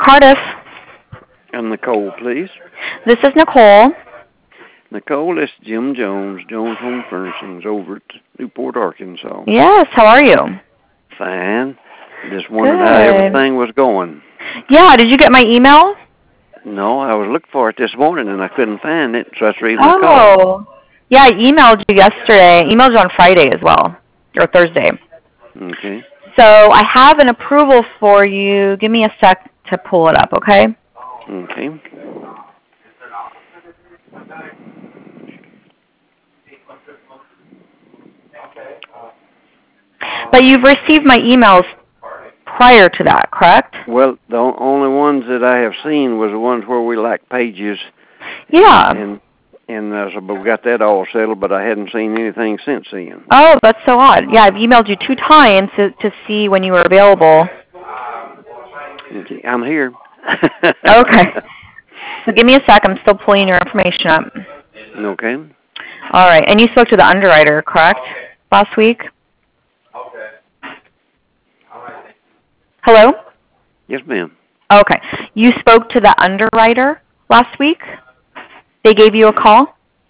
Cardiff. And Nicole, please. This is Nicole. Nicole, this is Jim Jones, Jones Home Furnishings over at Newport, Arkansas. Yes, how are you? Fine. Just wondered how everything was going. Yeah, did you get my email? No, I was looking for it this morning and I couldn't find it, so that's the reason I called. Oh. Yeah, I emailed you yesterday. I emailed you on Friday as well, or Thursday. Okay. So I have an approval for you. Give me a sec to pull it up, okay? Okay. But you've received my emails prior to that, correct? Well, the only ones that I have seen was the ones where we lack pages. Yeah. And so we got that all settled, but I hadn't seen anything since then. Oh, that's so odd. Yeah, I've emailed you 2 times to see when you were available. Okay, I'm here. Okay. So give me a sec. I'm still pulling your information up. Okay. All right. And you spoke to the underwriter, correct, last week? Hello? Yes, ma'am. Okay. You spoke to the underwriter last week? They gave you a call?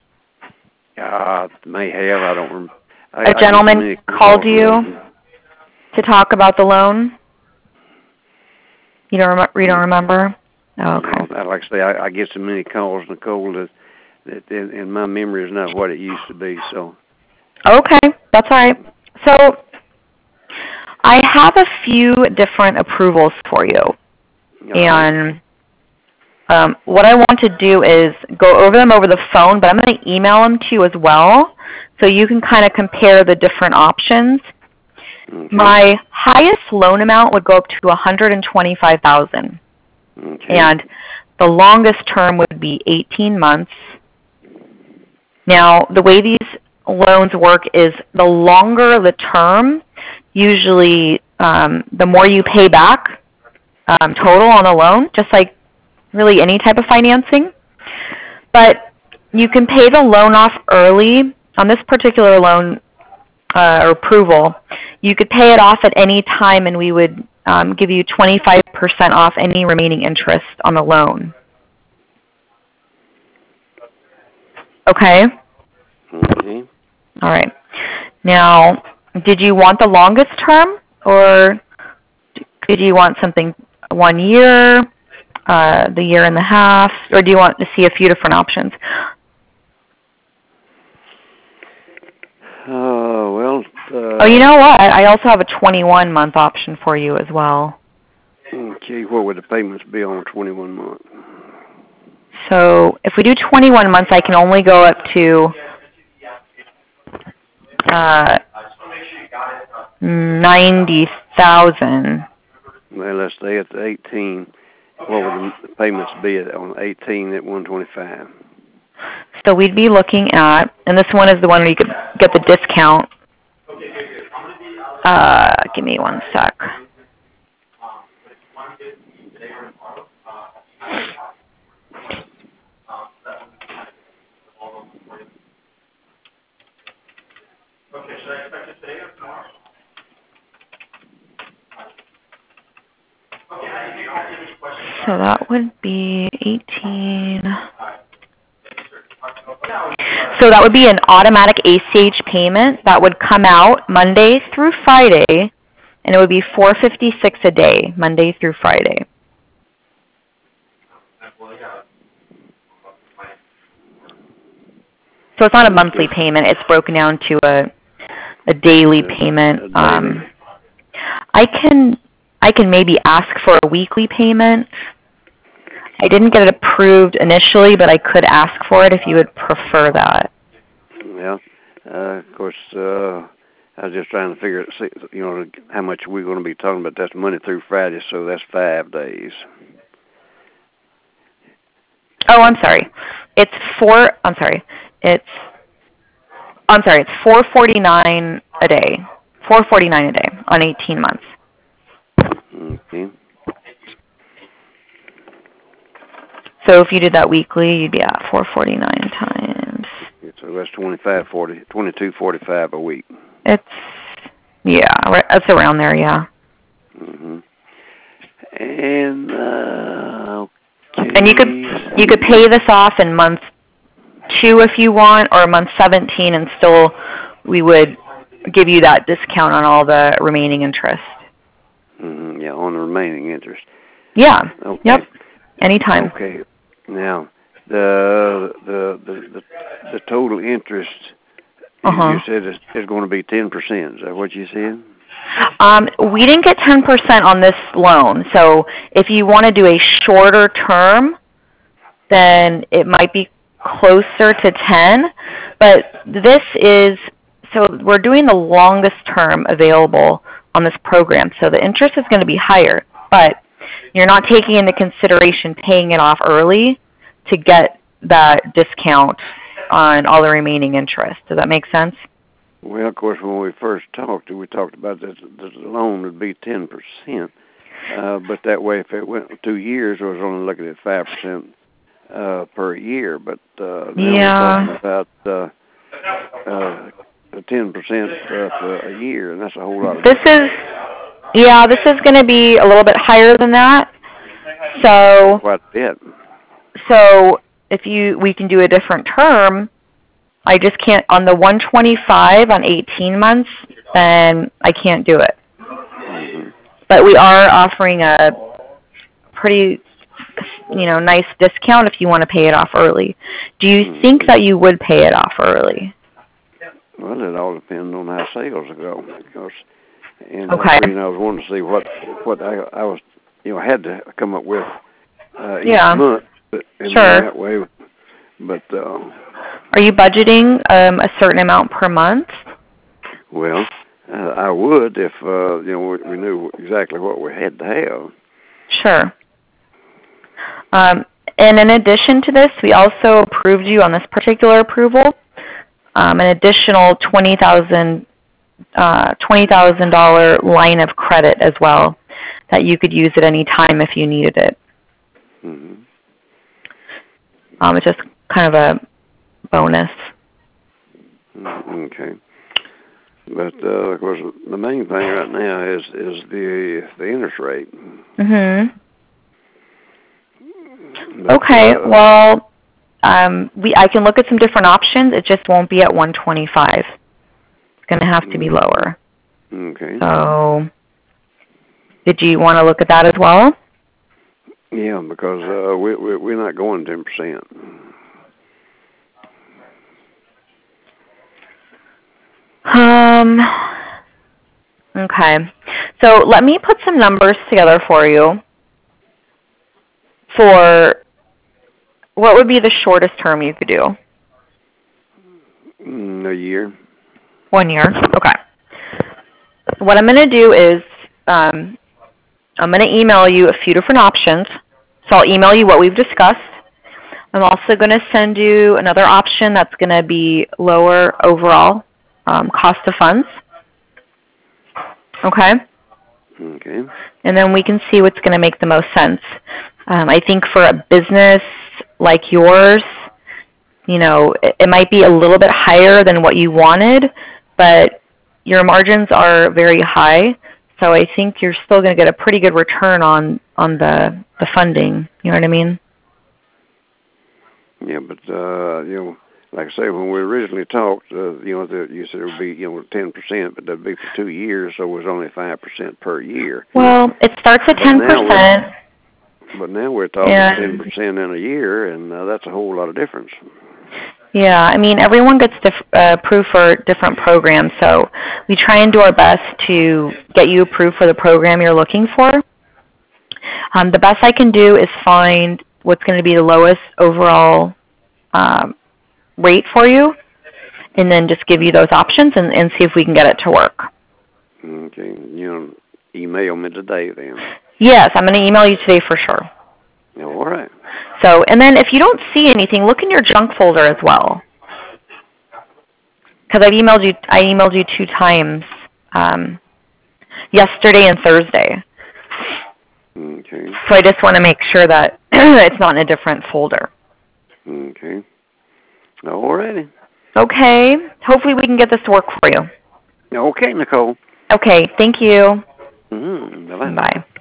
May have. I don't remember. A gentleman called you to talk about the loan? You don't remember? Oh, okay. No, like I say, I get so many calls, Nicole, that and my memory is not what it used to be. So. Okay, that's all right. So I have a few different approvals for you, and what I want to do is go over them over the phone, but I'm going to email them to you as well, so you can kind of compare the different options. Okay. My highest loan amount would go up to $125,000, and the longest term would be 18 months. Now, the way these loans work is the longer the term, usually the more you pay back total on the loan, just like really any type of financing. But you can pay the loan off early. On this particular loan or approval, you could pay it off at any time, and we would give you 25% off any remaining interest on the loan. Okay? Okay. All right. Now, did you want the longest term, or did you want something 1 year, the year and a half, or do you want to see a few different options? Oh, you know what? I also have a 21-month option for you as well. Okay, what would the payments be on a 21 month? So if we do 21 months, I can only go up to $90,000. Well, let's stay at the 18. What would the payments be on 18 at 125? So we'd be looking at, and this one is the one where you could get the discount. Give me one sec. So that would be 18. So that would be an automatic ACH payment that would come out Monday through Friday, and it would be $456 a day, Monday through Friday. So it's not a monthly payment; it's broken down to a daily payment. I can maybe ask for a weekly payment. I didn't get it approved initially, but I could ask for it if you would prefer that. Yeah, of course, I was just trying to figure out, how much we're going to be talking about. That's Monday through Friday, so that's 5 days. Oh, I'm sorry. It's $449 a day. $449 a day on 18 months. Okay. So if you did that weekly, you'd be at 449 times. So that's $22.45 a week. It's around there, yeah. Mm-hmm. And okay. And you could pay this off in month 2 if you want, or month 17, and still we would give you that discount on all the remaining interest. Yeah, on the remaining interest. Yeah. Okay. Yep. Anytime. Okay. Now the total interest you said is going to be 10%. Is that what you said? We didn't get 10% on this loan. So if you want to do a shorter term, then it might be closer to 10. But this is, so we're doing the longest term available on this program. So the interest is going to be higher, but you're not taking into consideration paying it off early to get that discount on all the remaining interest. Does that make sense? Well, of course, when we first talked, we talked about that the loan would be 10%. But that way, if it went 2 years, I was only looking at 5% per year. But now we're talking about 10% for a year, and that's a whole lot. This is going to be a little bit higher than that. So quite a bit. So if we can do a different term. I just can't on the 125 on 18 months. Then I can't do it. Mm-hmm. But we are offering a pretty, nice discount if you want to pay it off early. Do you think that you would pay it off early? Well, it all depends on how sales go. Because, and okay. I was wanting to see what I was, had to come up with each month. In that way. But are you budgeting a certain amount per month? Well, I would if we knew exactly what we had to have. Sure. And in addition to this, we also approved you on this particular approval an additional $20,000 line of credit as well that you could use at any time if you needed it. Mm-hmm. It's just kind of a bonus. Okay. But of course, the main thing right now is the interest rate. Mhm. Okay. Well, I can look at some different options. It just won't be at 125. It's going to have to be lower. Okay. So, did you want to look at that as well? Yeah, because we're not going 10%. Okay. So let me put some numbers together for you. For what would be the shortest term you could do? A year. 1 year. Okay. What I'm going to do is I'm going to email you a few different options. So I'll email you what we've discussed. I'm also going to send you another option that's going to be lower overall cost of funds. Okay? Okay. And then we can see what's going to make the most sense. I think for a business like yours, it might be a little bit higher than what you wanted, but your margins are very high. So I think you're still going to get a pretty good return on the funding. You know what I mean? Yeah, but like I say, when we originally talked, you said it would be 10%, but that'd be for 2 years, so it was only 5% per year. Well, it starts at 10%. But now we're talking 10% in a year, and that's a whole lot of difference. Yeah, I mean, everyone gets approved for different programs, so we try and do our best to get you approved for the program you're looking for. The best I can do is find what's going to be the lowest overall rate for you, and then just give you those options and see if we can get it to work. Okay. Email me today then. Yes, I'm going to email you today for sure. All right. So, and then if you don't see anything, look in your junk folder as well. Because I emailed you 2 times, yesterday and Thursday. Okay. So I just want to make sure that it's not in a different folder. Okay. All righty. Okay. Hopefully we can get this to work for you. Okay, Nicole. Okay. Thank you. Mm-hmm. Bye-bye. Bye.